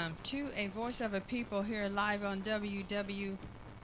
welcome to A Voice of a People here live on WWGH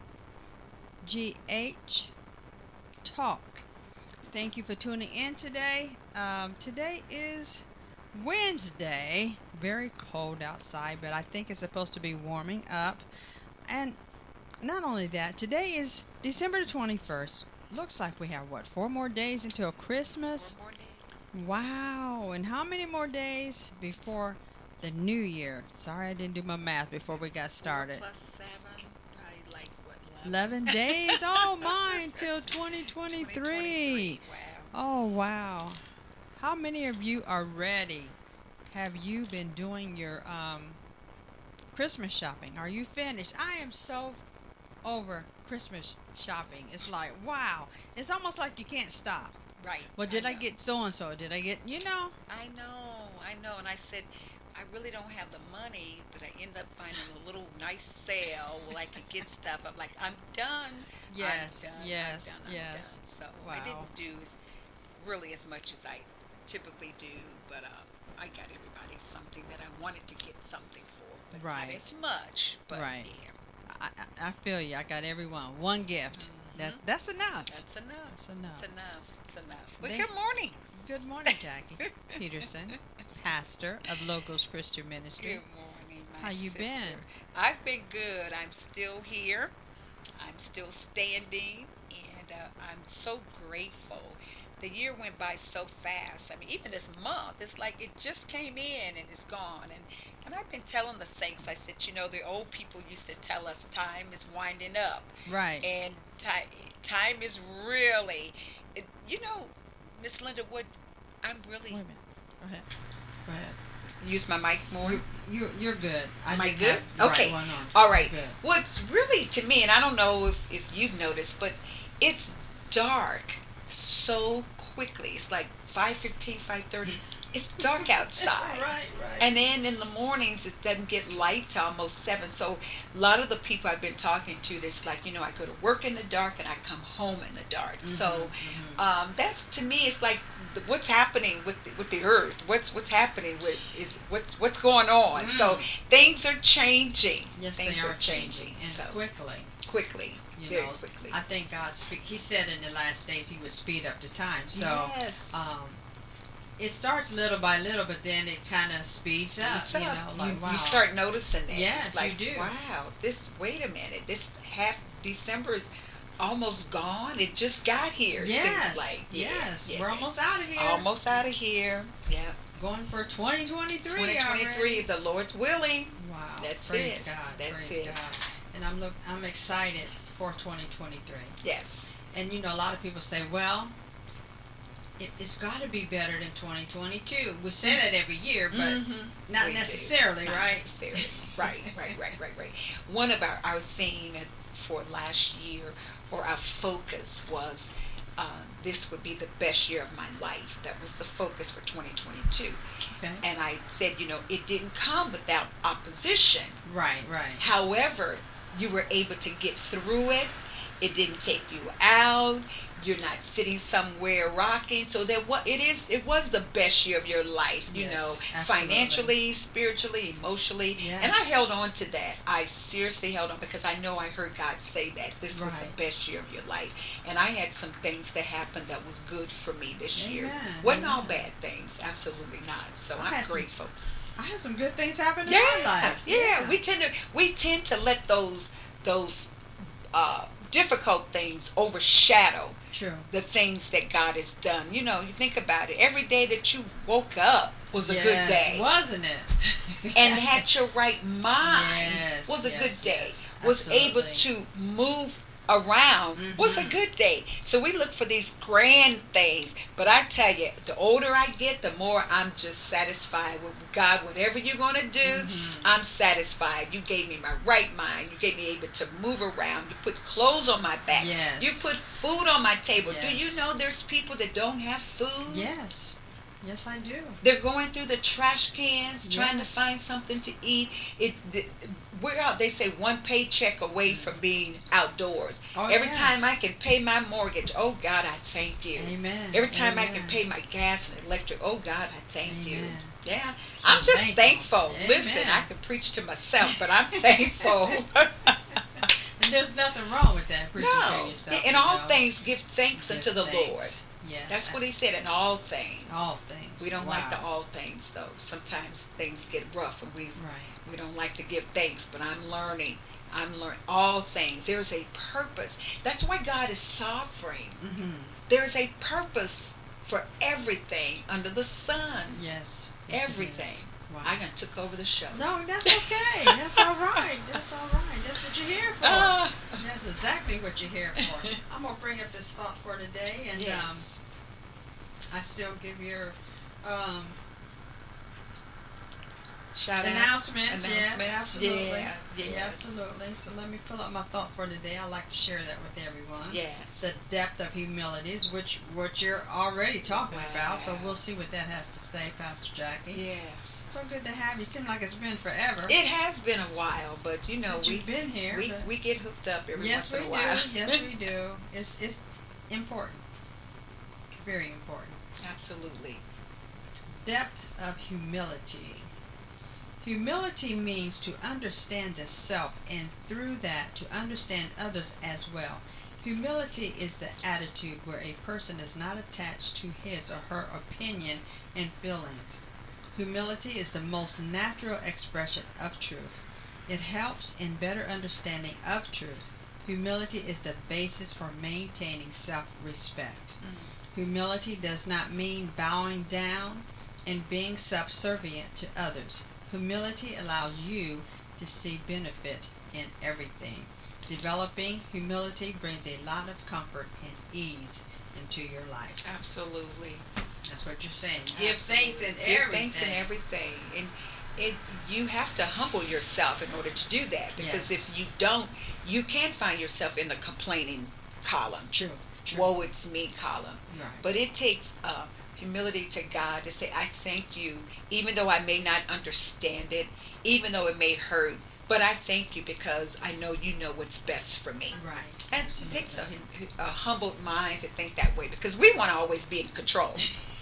Talk. Thank you for tuning in today. Today is Wednesday. Very cold outside, but I think it's supposed to be warming up. And not only that, today is December the 21st. Looks like we have, 4 more days until Christmas? 4 more days. Wow. And how many more days before the new year? Sorry, I didn't do my math before we got started. 4 plus 7, probably like, 11 days? Oh, my, until 2023. 2023. Wow. Oh, wow. How many of you are ready? Have you been doing your Christmas shopping? Are you finished? I am so over Christmas shopping. It's like, wow. It's almost like you can't stop. Right. Well, did I get so-and-so? Did I get, I know. And I said, I really don't have the money, but I end up finding a little nice sale where I could get stuff. I'm like, I'm done. Yes, I'm done. yes, I'm yes. done. So Wow. I didn't do really as much as I typically do, but I got everybody something that I wanted to get something for. But Right. Not as much, but Right. yeah. I feel you. I got everyone. One gift. Mhm. That's enough. That's enough. That's enough. It's enough. Well, They- good morning. Good morning, Jackie Peterson, pastor of Logos Christian Ministry. Good morning, my How you sister. been? I've been good. I'm still here. I'm still standing, and I'm so grateful. The year went by so fast. I mean, even this month, it's like it just came in and it's gone. And I've been telling the saints, I said, the old people used to tell us time is winding up. Right. And time is really, Miss Linda Wood, I'm really... Wait a minute. Go ahead. Go ahead. Use my mic more. You're good. Am I didn't good? have the right Okay. one on. All right. Good. What's really, to me, and I don't know if you've noticed, but it's dark so quickly. It's like 5:15, 5:30. It's dark outside. Right. And then in the mornings, it doesn't get light till almost 7. So a lot of the people I've been talking to, it's like, I go to work in the dark and I come home in the dark. So that's, to me, it's like what's happening with the earth. What's happening what's going on. So things are changing. Yes, things they are changing. And so quickly. very quickly. I think God, He said in the last days He would speed up the time. So Yes. it starts little by little, but then it kind of speeds up. Wow. You start noticing that. Yes, it's like, you do. Wow, wait a minute. This half December is almost gone. It just got here, Yes. seems like. Yes. Yeah. We're almost out of here. Almost out of here. Yeah. Going for 2023. 2023, if the Lord's willing. Wow. That's Praise it. God. That's Praise it. God. And I'm excited for 2023. Yes. And a lot of people say, well, it's got to be better than 2022. We say that every year, but not We do. necessarily, Not right? necessarily. Right. One of our theme for last year, or our focus was, this would be the best year of my life. That was the focus for 2022. Okay. And I said, it didn't come without opposition. Right. However, you were able to get through it. It didn't take you out. You're not sitting somewhere rocking. So it was the best year of your life, Yes, absolutely. financially, spiritually, emotionally. Yes. And I held on to that. I seriously held on because I know I heard God say that this was the Right. best year of your life. And I had some things that happened that was good for me this year. Amen. Wasn't all Amen. bad things. Absolutely not. So I I'm had some grateful. I had some good things happen in my life. Yeah. We tend to let those difficult things overshadow True. the things that God has done. You think about it. Every day that you woke up was a good day, wasn't it? and had your right mind Yes, was a yes, good day. yes, Was able absolutely. to move around was a good day. So we look for these grand things, but I tell you, the older I get, the more I'm just satisfied with God. Whatever you're going to do, I'm satisfied. You gave me my right mind. You gave me able to move around. You put clothes on my back. Yes. You put food on my table. Do Yes. you know there's people that don't have food? Yes, I do. They're going through the trash cans trying to Yes. find something to eat. We're out. They say one paycheck away from being outdoors. Oh, Every yes. time I can pay my mortgage, oh God, I thank you. Amen. Every time I Amen. can pay my gas and electric, oh God, I thank you. Amen. Yeah. So I'm just thankful. Amen. Listen, I can preach to myself, but I'm thankful. And there's nothing wrong with that, preaching to No. yourself. In you all know. things, give thanks Give unto the thanks. Lord. Yes. That's what he said, in all things. All things. We don't Wow. like the all things, though. Sometimes things get rough, and we Right. don't like to give thanks, but I'm learning all things. There's a purpose. That's why God is sovereign. Mm-hmm. There's a purpose for everything under the sun. Yes. Yes, it Everything. is. Wow. I done took over the show. No, that's okay. That's all right. That's all right. That's what you're here for. Ah. That's exactly what you're here for. I'm gonna bring up this thought for today, and Yes. I still give your Shout out. announcements. Yes, Announcements. absolutely. Yeah, yes. Yeah, absolutely. So let me pull up my thought for today. I like to share that with everyone. Yes. The depth of humility is what you're already talking about. So Wow. we'll see what that has to say, Pastor Jackie. Yes. So good to have you. Seems like it's been forever It has been a while, but you know since you've been here. but- we get hooked up every yes, once we in a while. do. Yes, we do. It's important. Very important. Absolutely. Depth of humility. Humility means to understand the self and through that to understand others as well. Humility is the attitude where a person is not attached to his or her opinion and feelings. Humility is the most natural expression of truth. It helps in better understanding of truth. Humility is the basis for maintaining self-respect. Humility does not mean bowing down and being subservient to others. Humility allows you to see benefit in everything. Developing humility brings a lot of comfort and ease into your life. Absolutely. That's what you're saying. Give thanks in Give everything. thanks in everything. And you have to humble yourself in order to do that. Because Yes. if you don't, you can find yourself in the complaining column. True. Woe it's me column. Right. But it takes humility to God to say, I thank you, even though I may not understand it, even though it may hurt, but I thank you because I know you know what's best for me. Right. And it takes a humbled mind to think that way, because we want to always be in control.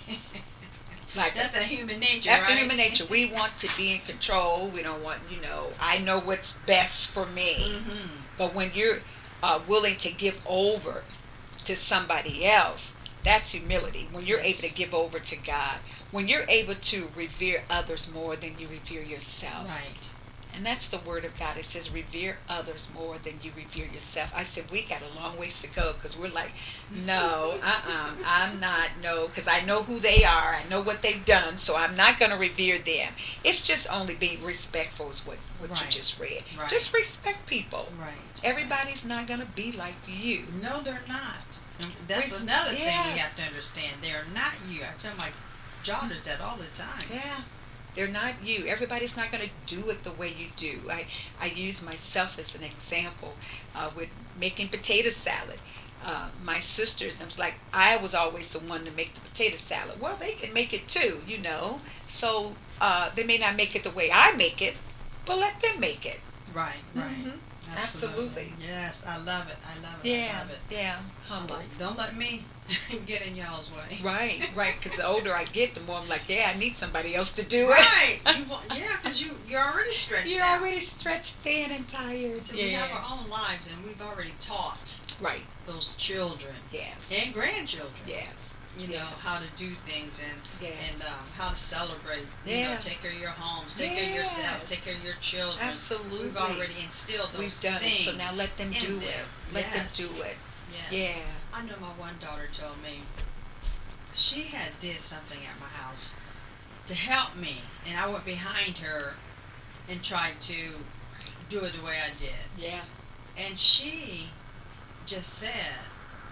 Like That's a human nature, that's right? the human nature. We want to be in control. We don't want, I know what's best for me. Mm-hmm. But when you're willing to give over to somebody else, that's humility. When you're Yes. able to give over to God, when you're able to revere others more than you revere yourself. Right. And that's the word of God. It says revere others more than you revere yourself. I said, we got a long ways to go, because we're like, no, I'm not, no, because I know who they are. I know what they've done, so I'm not going to revere them. It's just only being respectful is what you Right. just read. Right. Just respect people. Right. Everybody's not going to be like you. No, they're not. And that's Res- another thing we yes. have to understand. They're not you. I tell my daughters that all the time. Yeah. They're not you. Everybody's not going to do it the way you do. I use myself as an example with making potato salad. My sisters, I was like, I was always the one to make the potato salad. Well, they can make it too, So they may not make it the way I make it, but let them make it. Right, right. Mhm. Absolutely. Yes, I love it. I love it. Yeah, I love it. yeah, I'm humble. like, don't let me get in y'all's way. Right, right. Because the older I get, the more I'm like, yeah, I need somebody else to do it. Right. Because you're already stretched You're out. already stretched thin and tired. So we have our own lives, and we've already taught Right. those children Yes. and grandchildren, Yes. Yes. how to do things and Yes. how to celebrate. Yeah. Take care of your homes, take care of yourself, Yes. take care of your children. Absolutely. We've already instilled those We've done things it, so now let them in do it. them. Let them Yes. do it. Yes. Yeah. I know my one daughter told me she had did something at my house to help me, and I went behind her and tried to do it the way I did. Yeah. And she just said,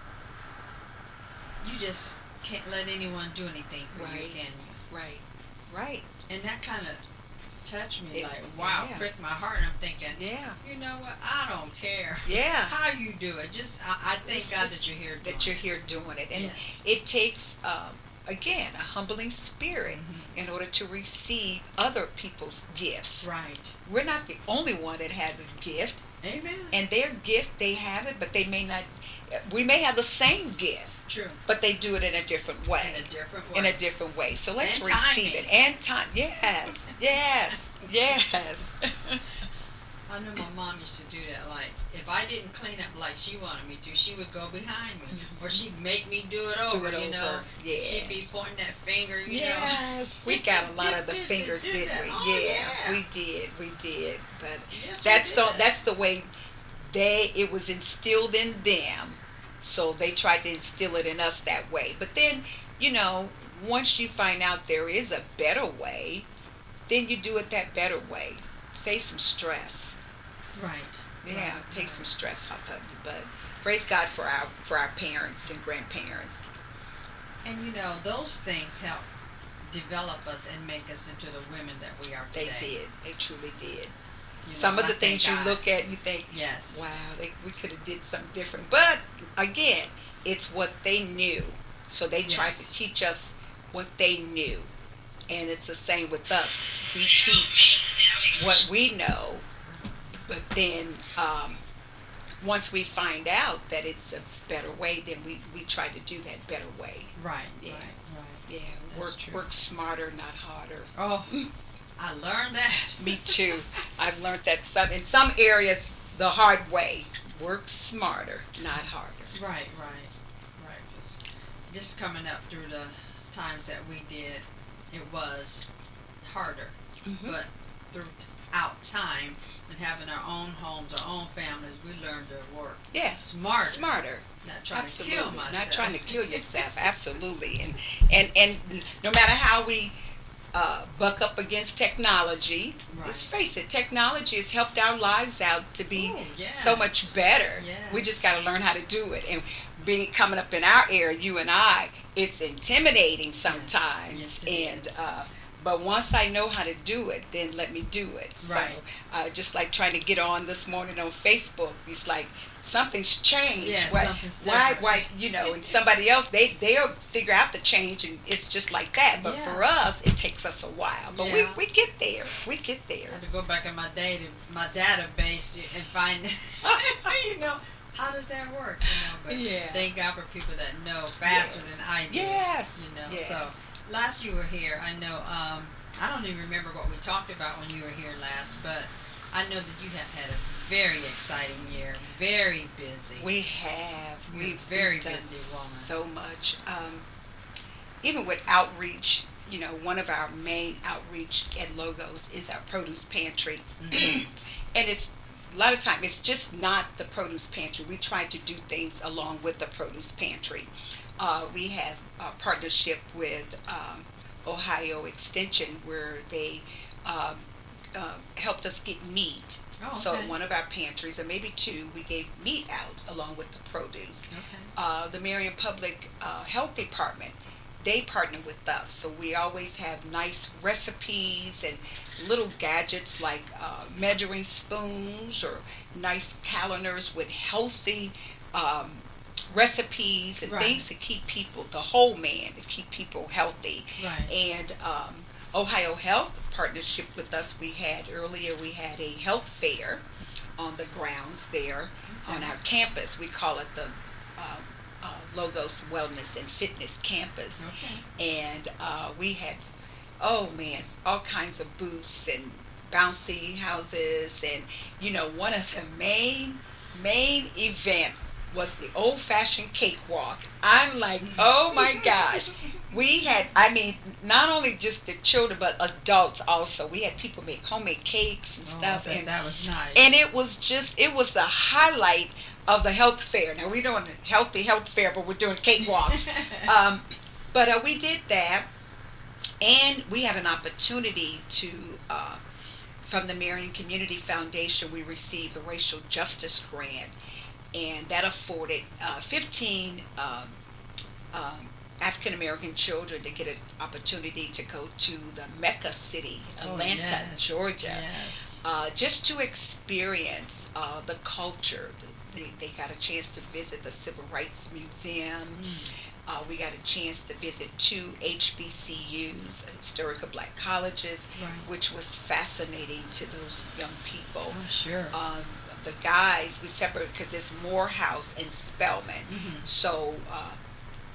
you just can't let anyone do anything for you, Right. can you? Right. Right. And that kind of touched me, It- like, wow, yeah. pricked my heart. And I'm thinking, Yeah. you know what? I don't care Yeah. how you do it. Just, I thank It's God just that you're here doing That you're it. here doing it. And Yes. it takes, again, a humbling spirit Mhm. in order to receive other people's gifts. Right. We're not the only one that has a gift. Amen. And their gift, they have it, but they may not. We may have the same gift, True. But they do it in a different way. In a different way. In a different way. So let's And receive timing. it. And time. Yes. Yes. Yes. I know my mom used to do that. Like, if I didn't clean up like she wanted me to, she would go behind me, or she'd make me do it over. Do it you know, over. Yes. she'd be pointing that finger. You know. Yes, we got a lot of the fingers, did we? Oh, Yeah, we did. But Yes, we that's did. that's the way it was instilled in them. So they tried to instill it in us that way. But then, once you find out there is a better way, then you do it that better way. Save some stress. Right. Yeah, Right. take some stress off of you. But praise God for our parents and grandparents. And those things help develop us and make us into the women that we are They today. did. They truly did. You Some know, of the I things you thank God. look at, you think, Yes. wow, we could have did something different. But again, it's what they knew. So they tried to Yes. teach us what they knew. And it's the same with us. We teach what we know, but then once we find out that it's a better way, then we try to do that better way. Right. Yeah. Right. Yeah, That's true. work smarter, not harder. Oh, I learned that. Me too. I've learned that in some areas the hard way. Work smarter, not harder. Right. Just coming up through the times that we did, it was harder. Mhm. But throughout time and having our own homes, our own families, we learned to work Yes, smarter. Not trying Absolutely. to kill myself. Not trying to kill yourself. Absolutely. And no matter how we buck up against technology, let's Right. face it, technology has helped our lives out to be Ooh, yes. so much better. Yes. We just got to learn how to do it. And coming up in our era, you and I, it's intimidating sometimes. Yes, it and is. but once I know how to do it, then let me do it. Right. So just like trying to get on this morning on Facebook, it's like something's changed. Yes, why, something's why, different. and somebody else, they'll figure out the change, and it's just like that. But Yeah. for us, it takes us a while. But Yeah. we get there. We get I there. had to go back in my database and find, how does that work? But Yeah. thank God for people that know faster Yes. than I do. Yes. So Yes. last you were here, I know. I don't even remember what we talked about when you were here last, but I know that you have had a very exciting year, very busy. We have. You're We've very done busy woman. so much. Even with outreach, one of our main outreach at Logos is our produce pantry. Mhm. And it's a lot of time it's just not the produce pantry. We try to do things along with the produce pantry. We have a partnership with Ohio Extension, where they helped us get meat. Oh, So okay. in one of our pantries, or maybe two, we gave meat out along with the produce. Okay. The Marion Public Health Department, they partner with us, so we always have nice recipes and little gadgets like measuring spoons or nice calendars with healthy recipes and Right. things to keep people, the whole man, to keep people healthy. Right. And Ohio Health partnership with us, we had a health fair on the grounds there on Okay. our campus. We call it the Logos Wellness and Fitness Campus. Okay. And we had, oh man, all kinds of booths and bouncy houses. And, one of the main event was the old-fashioned cakewalk. I'm like, oh my gosh. We had, not only just the children, but adults also. We had people make homemade cakes and stuff. Oh, I bet And that was nice. and it was a highlight of the health fair. Now, we're doing a healthy health fair, but we're doing cakewalks. But we did that, and we had an opportunity to, from the Marion Community Foundation, we received a racial justice grant, and that afforded 15 African American children to get an opportunity to go to the Mecca city, Atlanta, yes. Georgia, Yes. just to experience the culture. They got a chance to visit the Civil Rights Museum. We got a chance to visit 2 HBCUs, historical black colleges, Right. which was fascinating to those young people. I'm sure. The guys, we separated because there's Morehouse and Spelman. Mhm. So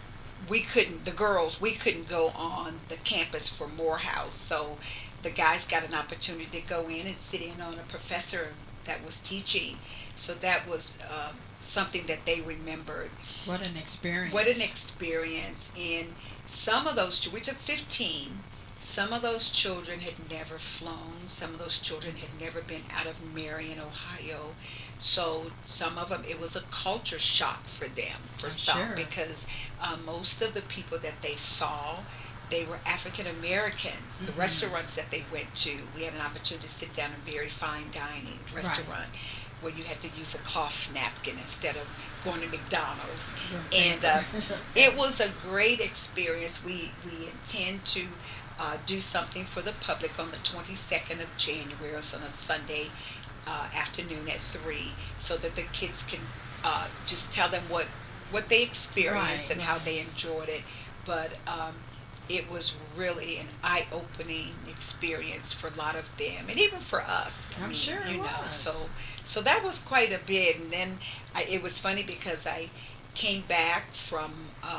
we couldn't go on the campus for Morehouse. So the guys got an opportunity to go in and sit in on a professor that was teaching. So that was something that they remembered. What an experience. What an experience. And some of those, we took 15. Some of those children had never flown. Some of those children had never been out of Marion, Ohio. So some of them, it was a culture shock for them, for some, sure. because most of the people that they saw, they were African Americans. The restaurants that they went to, we had an opportunity to sit down in a very fine dining restaurant where you had to use a cloth napkin instead of going to McDonald's. And it was a great experience. We intend to do something for the public on the 22nd of January, so on a Sunday afternoon at 3, so that the kids can just tell them what they experienced and how they enjoyed it. But it was really an eye-opening experience for a lot of them, and even for us. I'm sure it was. So that was quite a bit. And then it was funny because I came back from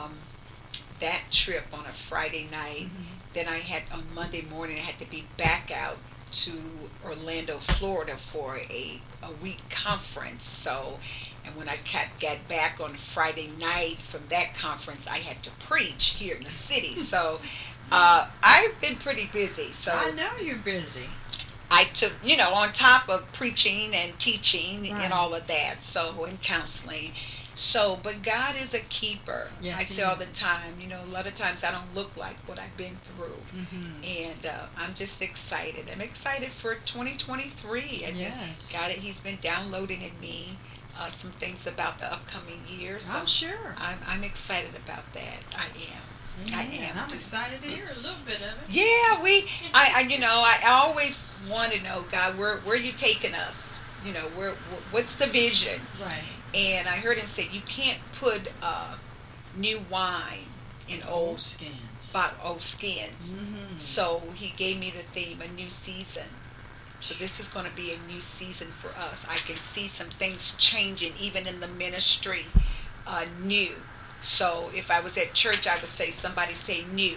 that trip on a Friday night. Then I had, on Monday morning, I had to be back out to Orlando, Florida for a week conference. So, and when I got back on Friday night from that conference, I had to preach here in the city. So I've been pretty busy. So I know you're busy. I took, on top of preaching and teaching and all of that, so, and counseling. So, but God is a keeper. Yes, I say all the time, a lot of times I don't look like what I've been through. And I'm just excited. I'm excited for 2023. God, He's been downloading in me some things about the upcoming year. So I'm sure. I'm excited about that. I am. I'm excited to hear a little bit of it. Yeah, I always want to know, God, where are you taking us? What's the vision? Right. And I heard Him say, you can't put new wine in old skins. Old skins. So He gave me the theme, a new season. So this is going to be a new season for us. I can see some things changing, even in the ministry, new. So if I was at church, I would say, somebody say new.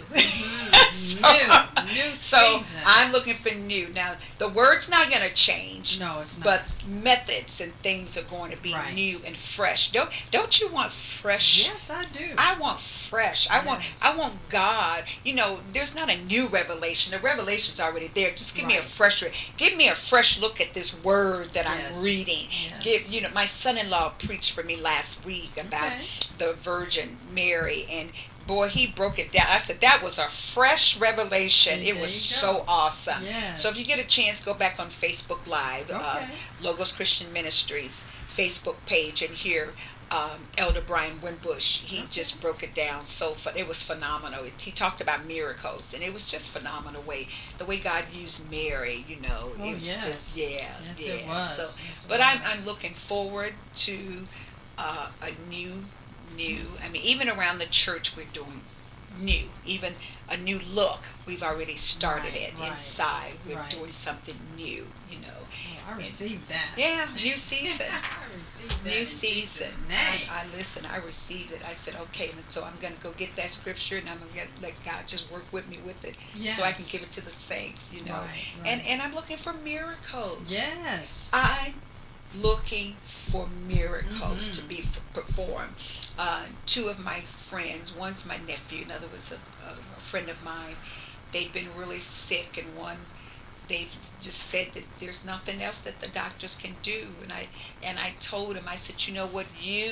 New so season. I'm looking for new. Now, the word's not going to change. No, it's not. But methods and things are going to be new and fresh. Don't you want fresh? Yes, I do. I want fresh. I want God. There's not a new revelation. The revelation's already there. Just give me a fresh look at this word that I'm reading. Yes. My son-in-law preached for me last week about the Virgin Mary, and boy, he broke it down. I said that was a fresh revelation. It was so awesome. Yes. So if you get a chance, go back on Facebook Live, Logos Christian Ministries Facebook page, and hear Elder Brian Winbush. He just broke it down. It was phenomenal. He talked about miracles, and it was just phenomenal the way God used Mary. It was just it was. But I'm looking forward to a new. Even around the church, we're doing new. Even a new look. We've already started it inside. We're doing something new. I received that. Yeah, new season. I received that. New in season. Jesus' name. I received it. I said, okay, and so I'm going to go get that scripture, and I'm going to let God just work with me with it, so I can give it to the saints. Right. And I'm looking for miracles. Yes. I'm looking for miracles to be performed. Two of my friends, one's my nephew, another was a friend of mine. They've been really sick, and they've just said that there's nothing else that the doctors can do. And I told him, I said, with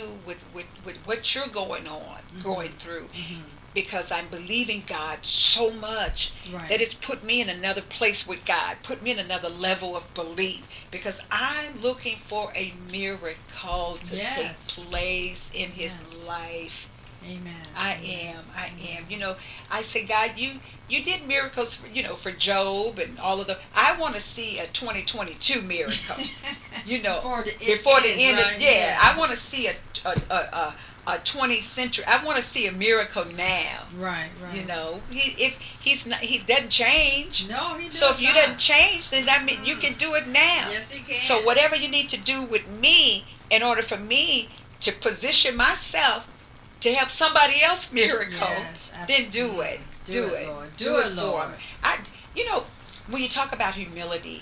what you're going through, because I'm believing God so much that it's put me in another place with God, put me in another level of belief, because I'm looking for a miracle to take place in his life. Amen. I am. I say, God, you did miracles, for Job and all of the. I want to see a 2022 miracle. Before the end. I want to see a 20th century. I want to see a miracle now. Right. He doesn't change. No, he doesn't. So if you doesn't change, then that means you can do it now. Yes, he can. So whatever you need to do with me in order for me to position myself to help somebody else miracle, Yes, then do absolutely. it. Do Do it, it. Lord. Do Do it it, for Lord. 'em. You know, when you talk about humility,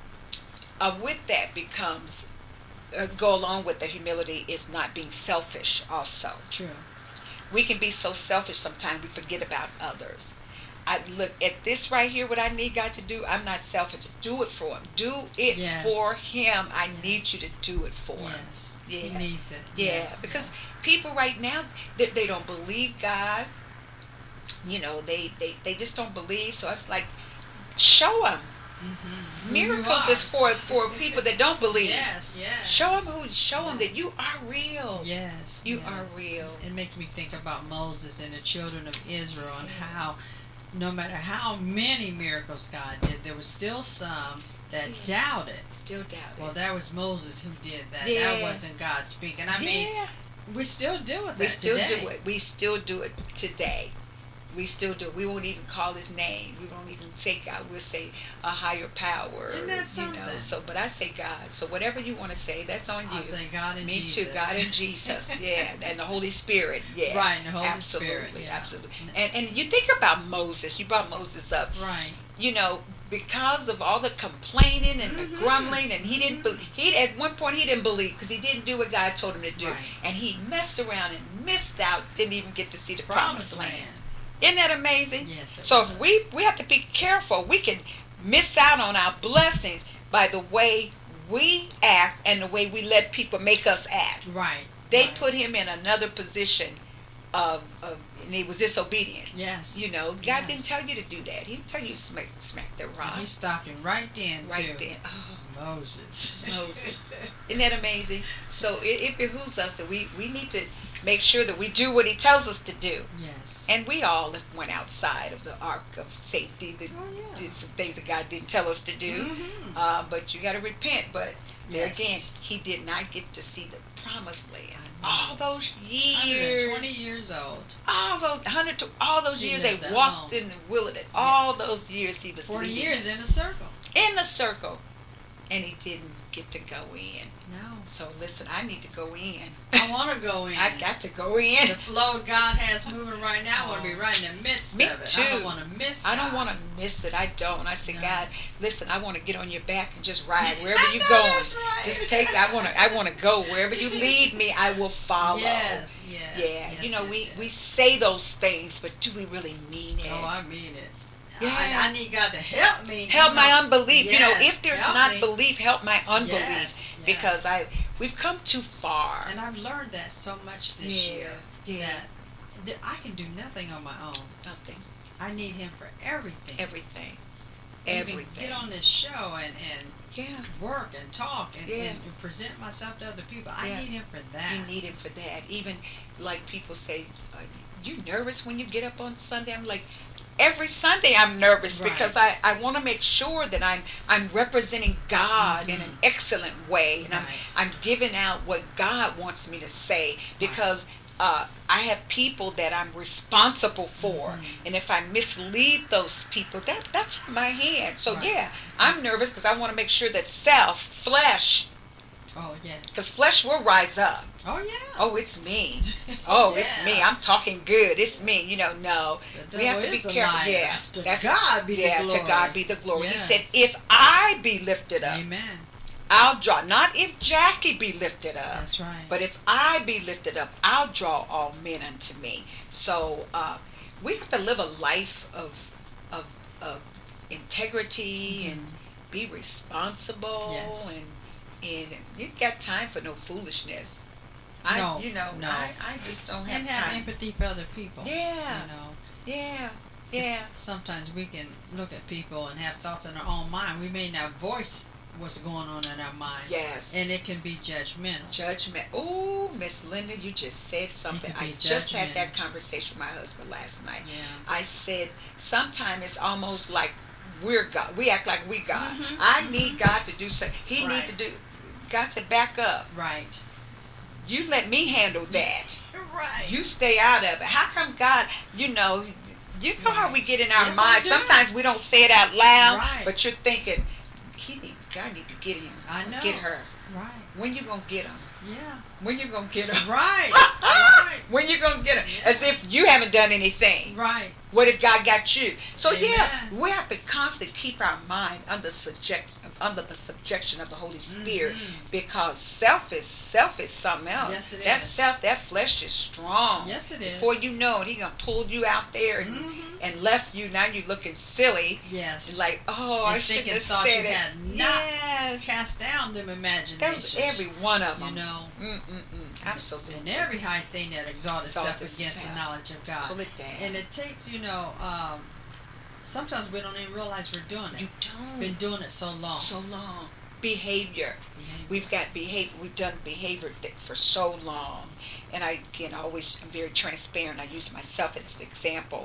with that becomes go along with the humility is not being selfish. Also, True. we can be so selfish sometimes we forget about others. I look at this right here. What I need God to do, I'm not selfish. Do it for Him. Do it Yes. for Him. I need Yes. you to do it for Him. Yes. Yeah. He needs it. Yeah, Yes, because yes. people right now they don't believe God. You know, they just don't believe. So it's like, show them. Mhm. Miracles Who you is for people that don't are. believe. Yes, yes. Show them that you are real. Yes. You yes. are real. It makes me think about Moses and the children of Israel and how no matter how many miracles God did, there was still some that doubted. Still doubt it. Well, that was Moses who did that. Yeah. That wasn't God speaking. I mean, yeah. we still do it. We still today. do it. We still do it today. We still do it. We won't even call His name. We won't even say God. We'll say a higher power. Isn't that something? So, but I say God. So whatever you want to say, that's on you. I say God and Me Jesus. too. God and Jesus. Yeah, and the Holy Spirit. Yeah, Right, and the Holy absolutely, Spirit, yeah. absolutely. And you think about Moses. You brought Moses up. Right. You know, because of all the complaining and the Mhm. grumbling, and he didn't. He at one point he didn't believe because he didn't do what God told him to do, Right. and he messed around and missed out. Didn't even get to see the Promised promised land. land. Isn't that amazing? Yes. it So was. if we have to be careful. We can miss out on our blessings by the way we act and the way we let people make us act. Right. They right. put him in another position and he was disobedient. Yes. You know, God Yes. didn't tell you to do that. He didn't tell you to smack the And rod. he stopped him right then, Right too. then. Oh, Moses. Moses. Isn't that amazing? So it behooves us that we need to make sure that we do what He tells us to do. Yes. And we all have went outside of the ark of safety that Oh, yeah. did some things that God didn't tell us to do. Mhm. But you got to repent. But there Yes. again, he did not get to see the promised land. I know. All those years. 120 years old. All those He years they lived that walked long. in the wilderness. All those years he was 40 leading years in a circle. in the circle. And he didn't get to go in. No. So listen, I need to go in. I want to go in. I got to go in. The flow God has moving right now, I want to be right in the midst Me of it. too. I don't want to miss I don't God. want to miss it. I don't. I say, No. God, listen, I want to get on your back and just ride wherever I you know going. that's right. Just take. I want to go wherever you lead me. I will follow. Yes, yes. Yeah. yes, You know, yes, we yes. say those things, but do we really mean it? Oh, I mean it. Yeah. I need God to help me. Help my unbelief. You know, Yes, if there's help not me. belief, help my unbelief. Yes, yes. Because we've come too far. And I've learned that so much this year. Yeah. That I can do nothing on my own. Nothing. I need Him for everything. Everything. Even Everything. get on this show and Yeah. work and talk and, Yeah. and present myself to other people. I Yeah. need Him for that. You need it for that. Even like people say, you nervous when you get up on Sunday? I'm like, every Sunday I'm nervous Right. because I want to make sure that I'm representing God in an excellent way, and Right. I'm giving out what God wants me to say because I have people that I'm responsible for, and if I mislead those people, that's on my hand. So Right. yeah, I'm nervous because I want to make sure that flesh, Oh, yes. because flesh will rise up. Oh, yeah. Oh, it's me. Oh, it's Yeah. me. I'm talking good. It's me. You know, no. The We have to devil be is a careful. liar. Yeah. To God be the yeah, glory. to God be the glory. Yes. He said, if I be lifted up, Amen. I'll draw. Not if Jackie be lifted up, That's right. but if I be lifted up, I'll draw all men unto me. So we have to live a life of integrity and be responsible. Yes. And you got time for no foolishness. No, no. I just don't have And have time. empathy for other people. Yeah. You know. Yeah, yeah. Sometimes we can look at people and have thoughts in our own mind. We may not voice what's going on in our mind. Yes. And it can be judgmental. Judgment. Oh, Miss Linda, you just said something. could be I just had judgmental. that conversation with my husband last night. Yeah. I said, sometimes it's almost like we're God. We act like we God. Mhm, I need God to do something. He Right. needs to do. God said, back up. Right. You let me handle that. Right. You stay out of it. How come God, you know how Right. we get in our Yes, I minds. do. Sometimes we don't say it out loud, Right. but you're thinking, God need to get him. I know. Get her. Right. When you gonna get him? Yeah. When you gonna get them? Right. Right. When you gonna get them? As if you haven't done anything. Right. What if God got you? So Amen. yeah, we have to constantly keep our mind under the subjection of the Holy Spirit, because self is something else. Yes, it that is. that flesh is strong. Yes, it is. Before you know it, he gonna pull you out there and left you. Now you looking silly. Yes. Like, oh, And I should thinking have thought said you it. had not Yes. cast down them imaginations. That was every one of them. You know. Absolutely. And every high thing that exalts itself against the knowledge of God. Pull it down. And it takes, sometimes we don't even realize we're doing it. You don't. Been doing it so long. So long. Behavior. We've got behavior. We've done behavior for so long. And I'm very transparent. I use myself as an example.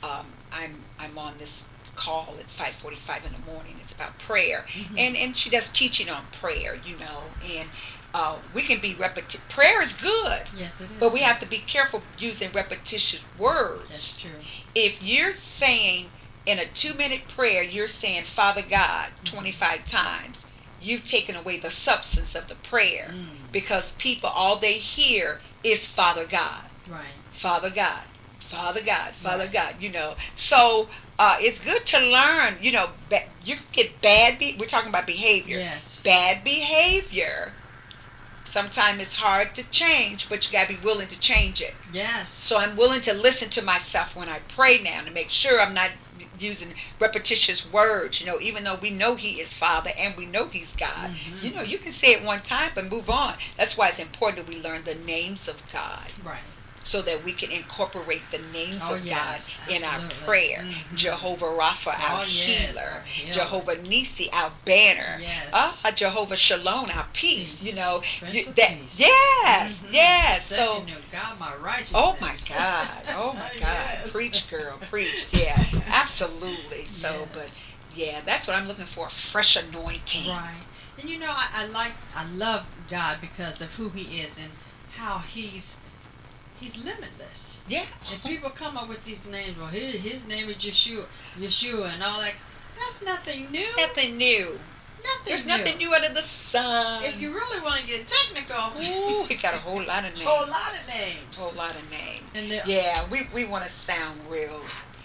I'm on this call at 5:45 in the morning. It's about prayer, and she does teaching on prayer. And we can be repetitive. Prayer is good. Yes, it is. But we have to be careful using repetitious words. That's true. If you're saying in a 2-minute prayer, you're saying Father God 25 times, you've taken away the substance of the prayer, because people, all they hear is Father God. Right. Father God. Father God. Father God. So it's good to learn. You can get bad. We're talking about behavior. Yes. Bad behavior. Sometimes it's hard to change, but you got to be willing to change it. Yes. So I'm willing to listen to myself when I pray now, to make sure I'm not using repetitious words, even though we know he is Father and we know he's God. You can say it one time but move on. That's why it's important that we learn the names of God. Right. So that we can incorporate the names of yes, God in our absolutely. prayer. Jehovah Rapha, our healer. our healer. Jehovah Nissi, our banner. Yes. Jehovah Shalom, our peace. Prince of Peace. Yes, yes. So, God, my righteousness. oh my God, oh my God. Yes. Preach, girl, preach. Yeah, absolutely. So, Yes. but yeah, that's what I'm looking for, a fresh anointing. Right. And I love God because of who he is and how he's limitless. Yeah. And people come up with these names. Well, his name is Yeshua, and all that. That's nothing new. Nothing new. There's nothing new under the sun. If you really want to get technical, ooh, we got a whole lot of names. Whole lot of names. Whole lot of names. And yeah, we want to sound real,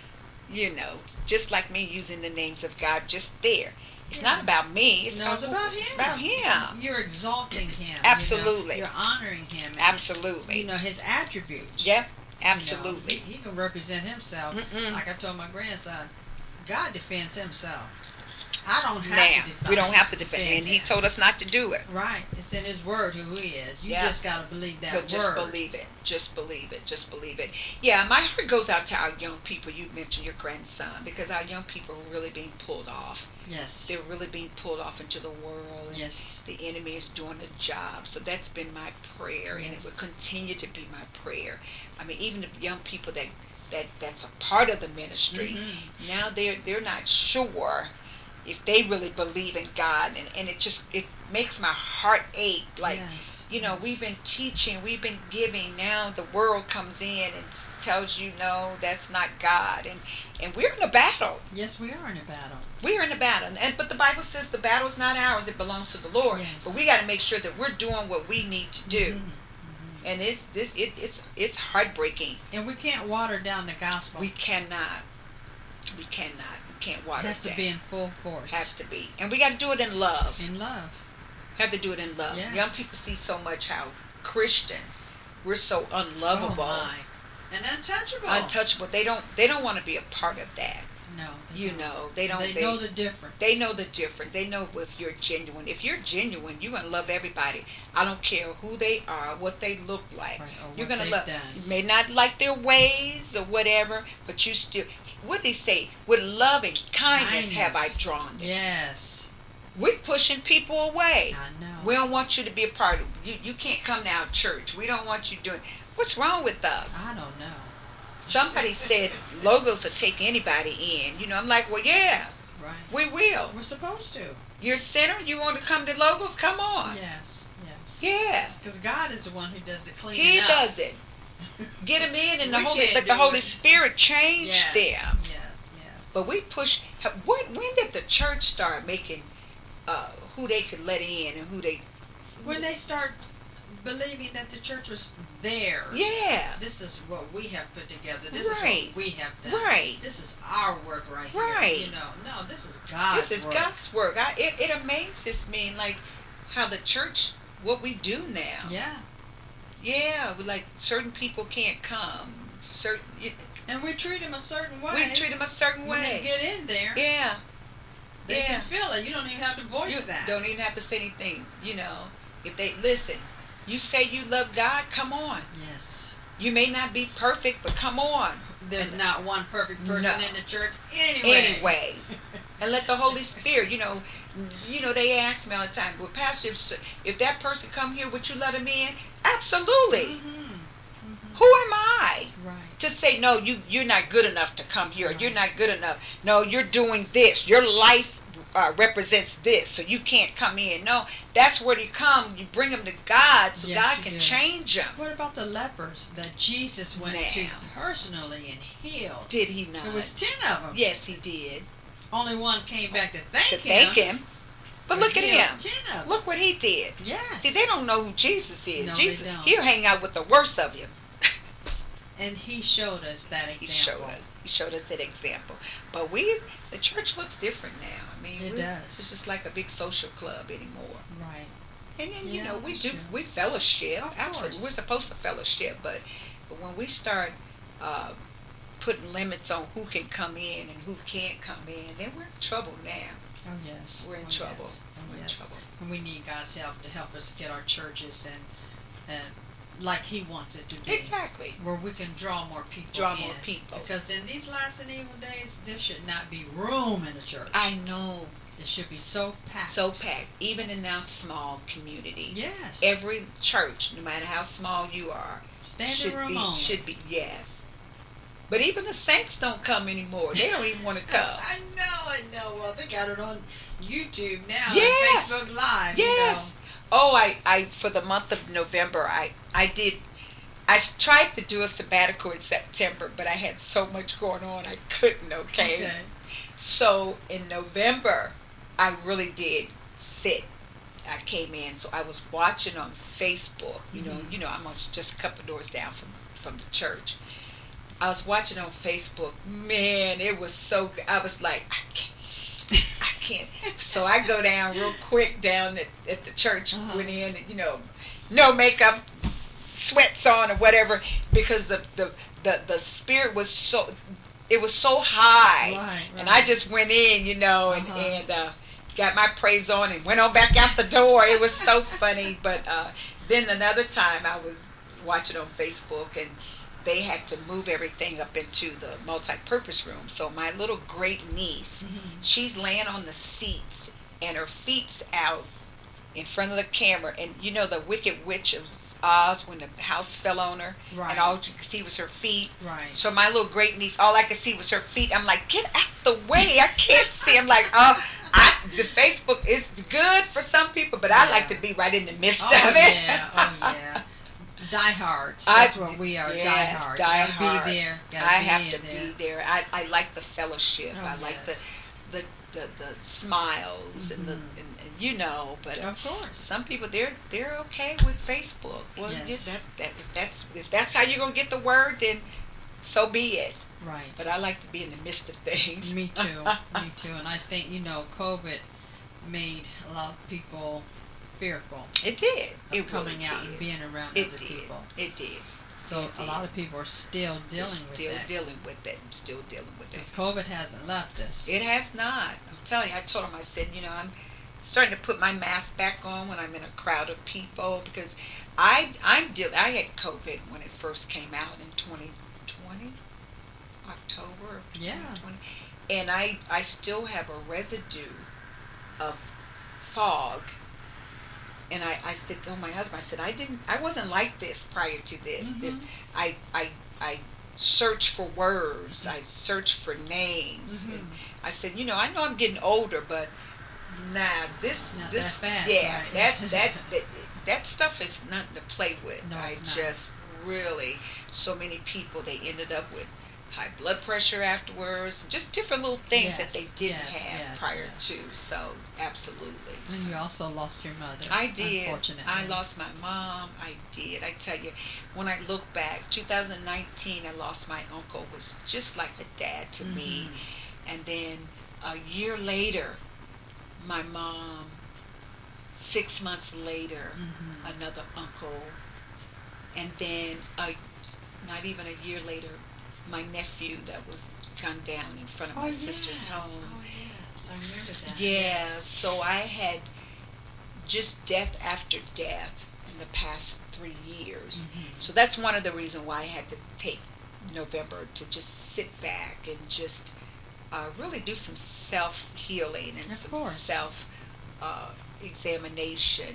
just like me using the names of God just there. It's not about me. It's about him. It's about him. You're exalting him. Absolutely. You're honoring him. Absolutely. His attributes. Yep. Absolutely. He can represent himself. Like I told my grandson, God defends himself. I don't have to defend. We don't have to defend. And he told us not to do it. Right. It's in his word who he is. You just got to believe that word. Just believe it. Just believe it. Just believe it. Yeah, my heart goes out to our young people. You mentioned your grandson, because our young people are really being pulled off. Yes. They're really being pulled off into the world. And yes. The enemy is doing a job. So that's been my prayer, and it will continue to be my prayer. I mean, even the young people that's a part of the ministry, now they're not sure if they really believe in God, and it makes my heart ache. Like, we've been teaching, we've been giving, now the world comes in and tells you, no, that's not God, and we're in a battle. Yes, we are in a battle. We are in a battle, but the Bible says the battle is not ours, it belongs to the Lord. Yes. But we got to make sure that we're doing what we need to do. And it's heartbreaking. And we can't water down the gospel. We cannot. We can't water it down. It has to be in full force. Has to be. And we got to do it in love. In love. We have to do it in love. Yes. Young people see so much how Christians, we're so unlovable. Oh my. And untouchable. Untouchable. They don't want to be a part of that. No. They don't. They know the difference. They know the difference. They know if you're genuine. If you're genuine, you're going to love everybody. I don't care who they are, what they look like. Right, you're going to love. done. You may not like their ways or whatever, but you still. What did he say? With love and kindness have I drawn them. Yes. We're pushing people away. I know. We don't want you to be a part of it. You can't come to our church. We don't want you doing. What's wrong with us? I don't know. Somebody said logos will take anybody in. I'm like, well, yeah. Right. We will. We're supposed to. You're a sinner? You want to come to logos? Come on. Yes. Yes. Yeah. Because God is the one who does it clean. He does it. Get them in, and let the Holy Spirit change them. Yes. Yes. But we push. When did the church start making who they could let in and who they? When they start believing that the church was theirs. Yeah. This is what we have put together. This Right. is what we have done. Right. This is our work right here. Right. You know, no, this is God's This is work. God's work. It amazes me, like, how the church, what we do now. Yeah. Yeah, like, certain people can't come. And we treat them a certain way. We treat them a certain when way. they get in there. Yeah. They Yeah. can feel it. You don't even have to voice You that. don't even have to say anything. You know, if they listen, you say you love God, come on. Yes. You may not be perfect, but come on. There's not one perfect person No. in the church anyway. Anyways, and let the Holy Spirit, you know, they ask me all the time, well, Pastor, if that person come here, would you let him in? Absolutely. Who am I Right. to say, no, you're not good enough to come here. Right. You're not good enough. No, you're doing this. Your life represents this, so you can't come in. No, that's where you come. You bring them to God so Yes, God you can do. change them. What about the lepers that Jesus went to personally and healed? Did he not? There was 10 of them. Yes, he did. Only one came back to thank To him. thank him. But look at him. 10 of them. Look what he did. Yes. See, they don't know who Jesus is. No, Jesus, they don't. he'll hang out with the worst of you. And he showed us that example. He showed us that example. But the church looks different now. I mean, It does. It's just like a big social club anymore. Right. And then Yeah, we that's do true. we fellowship. Of Absolutely, course. we're supposed to fellowship. But when we start putting limits on who can come in and who can't come in, then we're in trouble now. Oh, yes. We're in Oh, trouble. yes. Oh, We're in yes. trouble. And we need God's help to help us get our churches and like he wants it to be. Exactly. Where we can draw more people Draw in. more people. Because in these last and evil days, there should not be room in the church. I know. It should be so packed. So packed, even in our small community. Yes. Every church, no matter how small you are, Standing room only. should be, yes. But even the saints don't come anymore. They don't even want to come. I know. Well, they got it on YouTube now. Yes. And Facebook Live. Yes. Oh, I for the month of November, I tried to do a sabbatical in September, but I had so much going on, I couldn't, okay? So in November, I really did sit. I came in, so I was watching on Facebook. You know, I'm just a couple doors down from the church. I was watching on Facebook. Man, it was so good. I was like, I can't. So I go down real quick down at the church. Went in, and, no makeup, sweats on or whatever, because the spirit was so. It was so high, right. And I just went in, and got my praise on and went on back out the door. It was so funny. But then another time I was watching on Facebook, and they had to move everything up into the multi-purpose room. So my little great niece, she's laying on the seats, and her feet's out in front of the camera. And the Wicked Witch of Oz, when the house fell on her, right. And all you could see was her feet. Right. So my little great niece, all I could see was her feet. I'm like, get out the way! I can't see. I'm like, the Facebook is good for some people, but I like to be right in the midst of it. Yeah. Diehards. That's what we are. Yes, diehards. Die Gotta be there. I have to be there. I like the fellowship. I like yes. the smiles and but of course, some people they're okay with Facebook. Well, yes. if that's how you're gonna get the word, then so be it. Right. But I like to be in the midst of things. Me too. Me too. And I think COVID made a lot of people fearful. It did. It coming out and being around other people. It did. So a lot of people are still dealing with it. Still dealing with it. Because COVID hasn't left us. It has not. I'm telling you. I told him. I said, I'm starting to put my mask back on when I'm in a crowd of people, because I had COVID when it first came out in 2020, October of 2020, and I still have a residue of fog. And I said to my husband, I said, I wasn't like this prior to this. I search for words. I search for names. And I said, I know I'm getting older, but this not that fast, yeah, right? that stuff is nothing to play with. No, I it's not. just really, so many people, they ended up with high blood pressure afterwards, just different little things that they didn't have prior to. So, absolutely. And you also lost your mother. I did. Unfortunately. I lost my mom. I did. I tell you, when I look back, 2019, I lost my uncle. Was just like a dad to me. And then a year later, my mom. 6 months later, another uncle. And then, not even a year later, my nephew that was gunned down in front of my sister's home. Oh, yes. I remember that. Yeah, so I had just death after death in the past 3 years. So that's one of the reasons why I had to take November to just sit back and just really do some self-healing and some self-examination,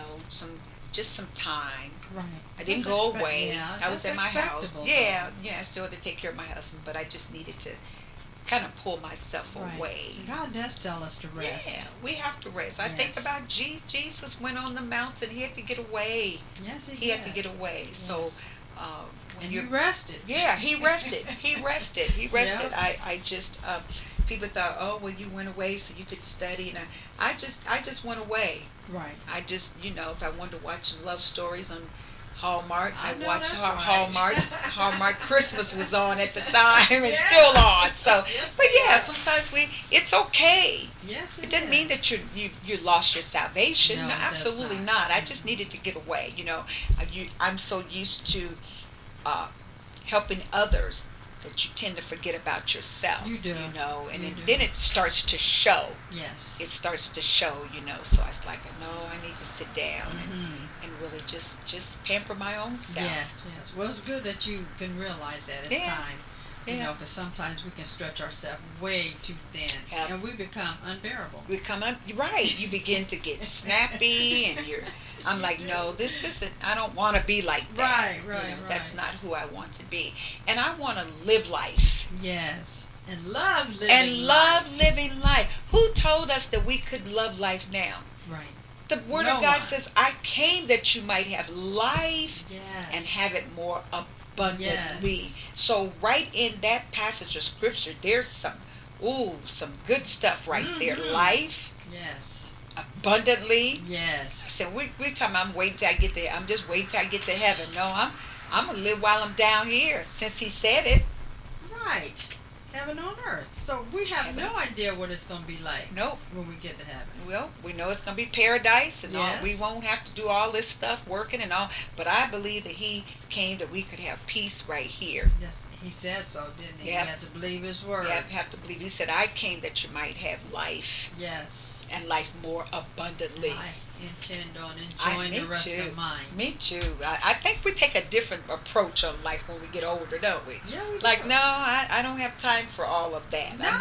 some time. Right. I didn't go away. Yeah, I was at my house. Though. Yeah, I still had to take care of my husband, but I just needed to kind of pull myself away. God does tell us to rest. Yeah, we have to rest. I think about Jesus went on the mountain. He had to get away. Yes, he had to get away. Yes. So, and you rested. Yeah, he rested. He rested. He rested. Yep. I just people thought, oh, well, you went away so you could study, and I just went away. Right. I just, if I wanted to watch some love stories on Hallmark, I watched Hallmark. Hallmark Christmas was on at the time, and still on. So, but sometimes it's okay. Yes, it doesn't mean that you lost your salvation. No, absolutely not. I just needed to get away. I'm so used to helping others that you tend to forget about yourself. You do. And then it starts to show. Yes. It starts to show, So I was like, no, I need to sit down and really just pamper my own self. Yes. Well, it's good that you can realize that it's time. Because sometimes we can stretch ourselves way too thin, and we become unbearable. Right. You begin to get snappy, and I'm like, no, this isn't. I don't want to be like that. Right. That's not who I want to be, and I want to live life. Yes, and love living life. Who told us that we could love life now? Right. The Word of God says, "I came that you might have life and have it more abundantly." Yes. So right in that passage of Scripture, there's some good stuff right there. Life. Yes. Abundantly. Yes. So we're talking about I'm waiting till I get there. I'm just waiting till I get to heaven. No, I'm going to live while I'm down here since he said it. Right. Heaven on earth. So we have no idea what it's going to be like. Nope. When we get to heaven. Well, we know it's going to be paradise and all. We won't have to do all this stuff working and all. But I believe that he came that we could have peace right here. Yes, he said so, didn't he? Yep. You have to believe his word. Yeah, you have to believe. He said, I came that you might have life. Yes. And life more abundantly. I intend on enjoying the rest of mine. Me too. I think we take a different approach on life when we get older, don't we? Yeah, we do. Like, no, I don't have time for all of that. No,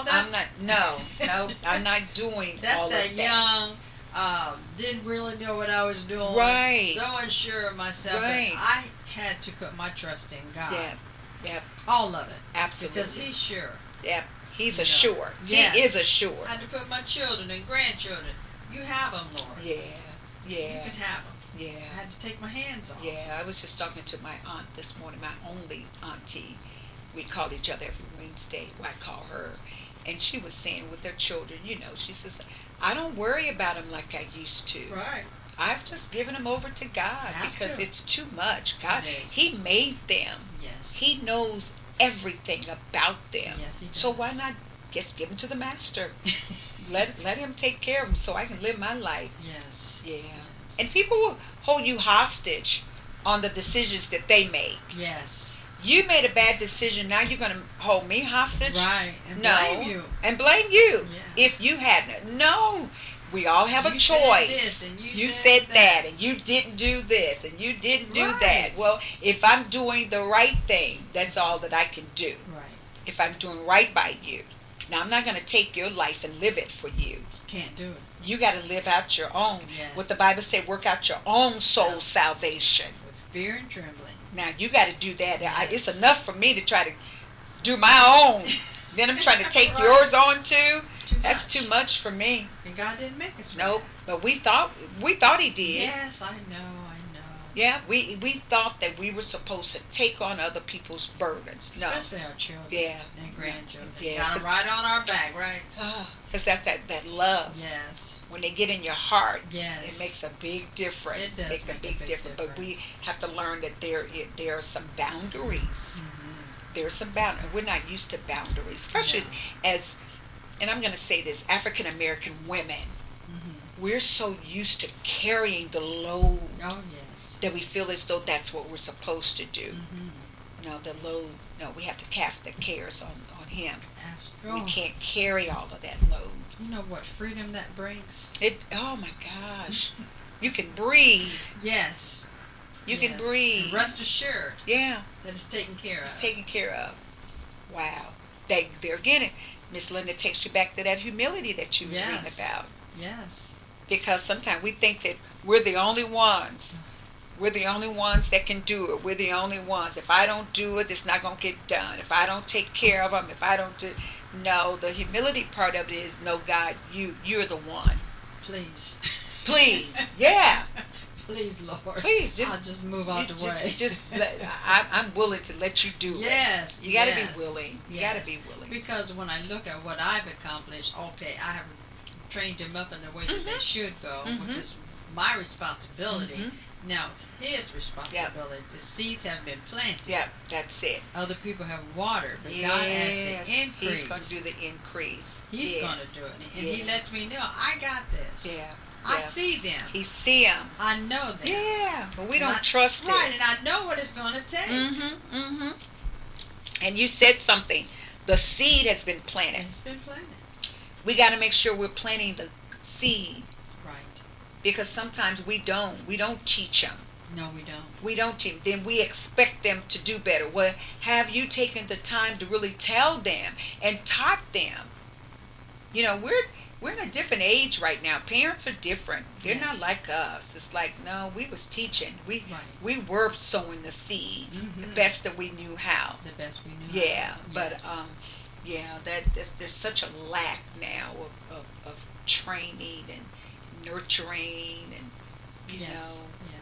I'm not doing all of that. That's that young, didn't really know what I was doing. Right. So unsure of myself. Right. I had to put my trust in God. Yeah. All of it. Absolutely. Because he's sure. Yeah. He's assured. Yes. He is assured. I had to put my children and grandchildren. You have them, Lord. Yeah. You can have them. Yeah. I had to take my hands off. Yeah. I was just talking to my aunt this morning, my only auntie. We call each other every Wednesday. Well, I call her. And she was saying with their children, she says, I don't worry about them like I used to. Right. I've just given them over to God because it's too much. God, He made them. Yes. He knows everything about them. Yes, he does. So why not just give them to the Master? let him take care of them so I can live my life. Yes. Yeah. And people will hold you hostage on the decisions that they make. Yes. You made a bad decision. Now you're going to hold me hostage? Right. And blame you. And blame you. Yeah. If you hadn't. No. We all have a choice. Said this and you said that, and you didn't do this, and you didn't do that. Well, if I'm doing the right thing, that's all that I can do. Right. If I'm doing right by you. Now, I'm not going to take your life and live it for you. Can't do it. You got to live out your own. Yes. What the Bible said, work out your own soul salvation. With fear and trembling. Now, you got to do that. Yes. It's enough for me to try to do my own. Then I'm trying to take yours on too. That's too much for me. And God didn't make us. Nope. But we thought He did. Yes, I know. Yeah, we thought that we were supposed to take on other people's burdens. No. Especially our children. Yeah. And grandchildren. Yeah. Got them right on our back, right? Because that's that love. Yes. When they get in your heart, Yes. it makes a big difference. It does make a big difference. But we have to learn that there are some boundaries. Mm-hmm. There's some boundaries. We're not used to boundaries, especially as, and I'm going to say this, African American women. Mm-hmm. We're so used to carrying the load. Oh, yes. That we feel as though that's what we're supposed to do. Mm-hmm. No, the load. No, we have to cast the cares on him. Absolutely. We can't carry all of that load. You know what freedom that brings? Oh my gosh. You can breathe. Yes. You can breathe. And rest assured. Yeah. That it's taken care of. It's taken care of. Wow. There again, Miss Linda takes you back to that humility that you was reading about. Yes. Because sometimes we think that we're the only ones. We're the only ones that can do it. We're the only ones. If I don't do it, it's not going to get done. If I don't take care of them, if I don't do... No, the humility part of it is, no, God, you're the one. Please. Please. Yeah. Please, Lord. Please, I'll just move out the way. I'm willing to let you do it. Yes. You got to be willing. You got to be willing. Because when I look at what I've accomplished, okay, I have trained them up in the way that they should go, which is my responsibility. Now it's his responsibility. The seeds have been planted. Yeah, that's it. Other people have watered, but God has the increase. He's going to do the increase. He's going to do it. And He lets me know, I got this. Yeah. I see them. He see them. I know them. Yeah, but we don't trust it. Right, and I know what it's going to take. And you said something. The seed has been planted. It's been planted. We got to make sure we're planting the seed. Right. Because sometimes we don't teach them. No, we don't. We don't teach them. Then we expect them to do better. Well, have you taken the time to really tell them and taught them? You know, we're in a different age right now. Parents are different. They're not like us. It's like, no, we was teaching. We were sowing the seeds the best that we knew how. The best we knew how. Yeah, but there's such a lack now of training and nurturing and you know.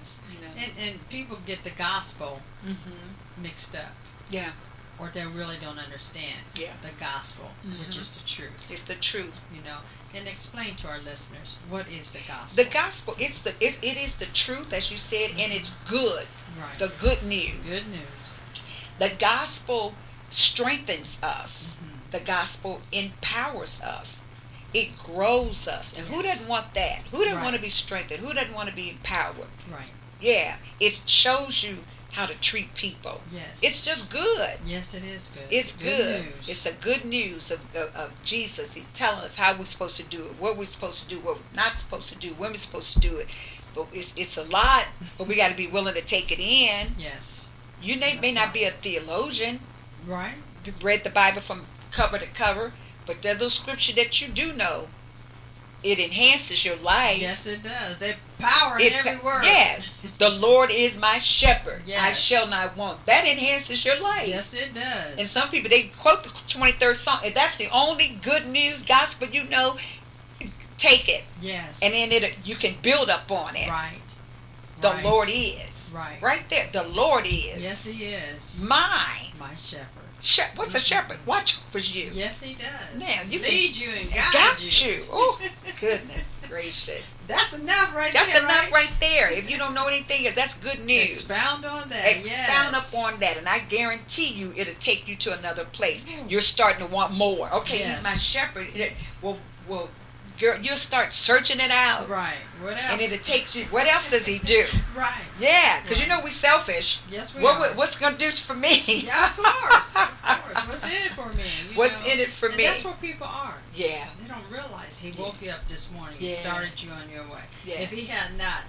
And people get the gospel mixed up. Yeah. Or they really don't understand the gospel, which is the truth. It's the truth. You know, and explain to our listeners, what is the gospel? The gospel, it is the truth, as you said, and it's good. Right. The good news. Good news. The gospel strengthens us. The gospel empowers us. It grows us. And who doesn't want that? Who doesn't want to be strengthened? Who doesn't want to be empowered? Right. Yeah. It shows you how to treat people. Yes. It's just good. Yes, it is good. It's good. News. It's the good news of Jesus. He's telling us how we're supposed to do it, what we're supposed to do, what we're not supposed to do, when we're supposed to do it. But it's a lot, but we got to be willing to take it in. Yes. You may not be a theologian. Right. You've read the Bible from cover to cover, but there's little scripture that you do know. It enhances your life. Yes, it does. There's power in every word. Yes. The Lord is my shepherd. Yes. I shall not want. That enhances your life. Yes, it does. And some people, they quote the 23rd Psalm. If that's the only good news gospel you know, take it. Yes. And then you can build up on it. Right. The Lord is. Right. Right there. The Lord is. Yes, He is. My shepherd. What's a shepherd? Watch for you. Yes, He does. Now you lead you and guide you. Oh, goodness gracious. That's enough right there. That's enough right there. If you don't know anything, that's good news. Expound on that. Expound up on that, and I guarantee you, it'll take you to another place. You're starting to want more. Okay, He's my shepherd. Well, girl, you'll start searching it out. Right. What else? And it'll take you. What else does He do? Right. Yeah, because you know we're selfish. Yes, we are. What's going to do for me? Yeah, of course. What's in it for me? What's in it for me? That's what people are. Yeah. They don't realize He woke you up this morning and started you on your way. Yes. If He had not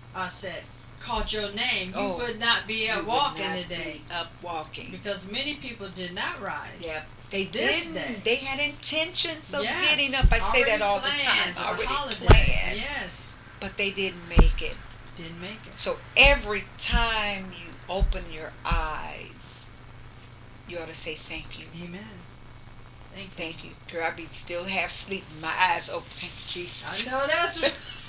called your name, you would not be up walking today. Up walking. Because many people did not rise. Yeah. They didn't. They had intentions of getting up. I say that all the time. Already planned. Yes. But they didn't make it. Didn't make it. So every time you open your eyes, you ought to say thank you. Amen. Thank you. Thank you. Girl, I be still half asleep. My eyes open. Thank you, Jesus. I know that's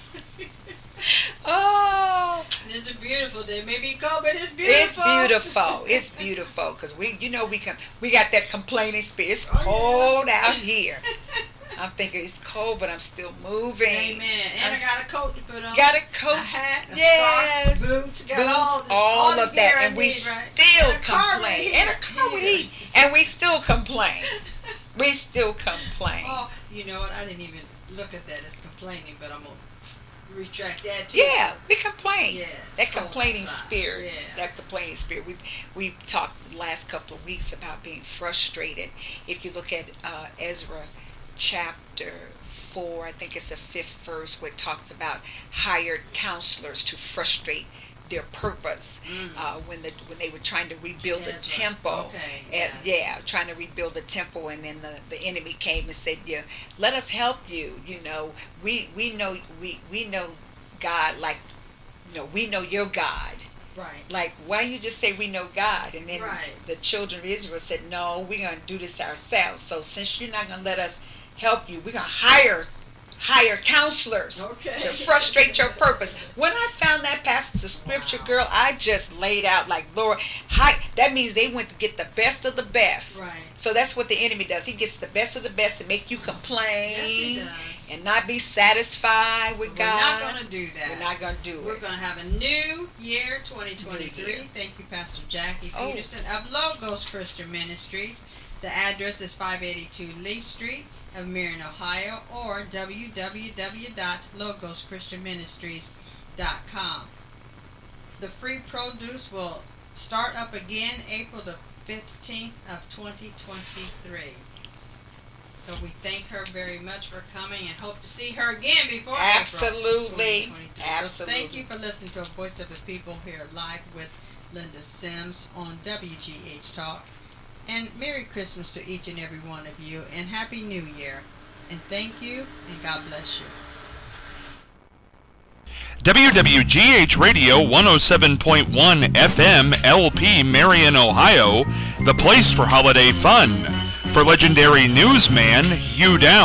Oh, It's a beautiful day. Maybe cold, but it's it's beautiful. beautiful. It's beautiful because we got that complaining spirit. It's cold out here. I'm thinking it's cold, but I'm still moving. Amen. And I got a coat to put on. Got a coat, a hat, a yes, scarf, boots, got all the of gear that, I and we need, right? still And a car with complain. heat. And a car with heat, and we still complain. We still complain. Oh, you know what? I didn't even look at that as complaining, but I'm gonna retract that too. Yeah, we complain. Yeah, That cold complaining outside. spirit. Yeah. That complaining spirit. We talked the last couple of weeks about being frustrated. If you look at Ezra chapter 4, I think it's the 5th verse, where it talks about hired counselors to frustrate their purpose when they were trying to rebuild the Ezra. temple. Okay, yes. Trying to rebuild the temple, and then the enemy came and said, "Yeah, let us help you. You know, we know God, like, you know, we know your God. Right. Like, why you just say we know God?" And then Right. the children of Israel said, "No, we're going to do this ourselves. So since you're not going to let us help you, we're going to hire counselors Okay. to frustrate your purpose." When I found that passage of scripture, girl, I just laid out like, Lord, that means they went to get the best of the best. Right. So that's what the enemy does. He gets the best of the best to make you complain Yes, he does. and not be satisfied with We're God. not going to do that. We're not going to do We're it. going to have a new year, 2023. New year. Thank you, Pastor Jackie Oh. Peterson of Logos Christian Ministries. The address is 582 Lee Street of Marion, Ohio, or www.logoschristianministries.com. The free produce will start up again April the 15th of 2023. So we thank her very much for coming and hope to see her again before Absolutely. April 2023. Absolutely. So thank you for listening to A Voice of the People here live with Linda Sims on WGH Talk. And Merry Christmas to each and every one of you, and Happy New Year. And thank you, and God bless you. WWGH Radio 107.1 FM LP Marion, Ohio, the place for holiday fun. For legendary newsman Hugh Downs.